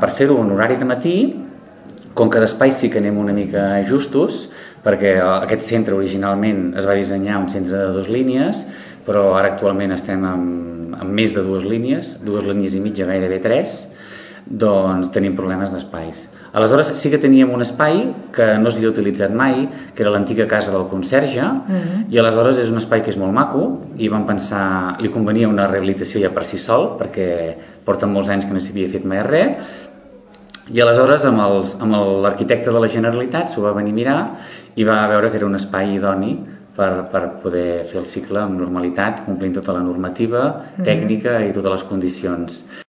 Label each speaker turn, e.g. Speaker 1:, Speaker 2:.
Speaker 1: Per fer-ho en horari de matí, com que d'espai sí que anem una mica justos, perquè aquest centre originalment es va dissenyar un centre de 2 línies, però ara actualment estem amb més de 2 línies i mitja, gairebé 3, doncs tenim problemes d'espais. Aleshores sí que teníem un espai que no s'havia utilitzat mai, que era l'antiga casa del conserge, i aleshores és un espai que és molt maco, i vam pensar, li convenia una rehabilitació ja per si sol, perquè porten molts anys que no s'havia fet mai res, i aleshores amb l'arquitecte de la Generalitat s'ho va venir a mirar i va veure que era un espai idoni per poder fer el cicle amb normalitat, complint tota la normativa tècnica i totes les condicions.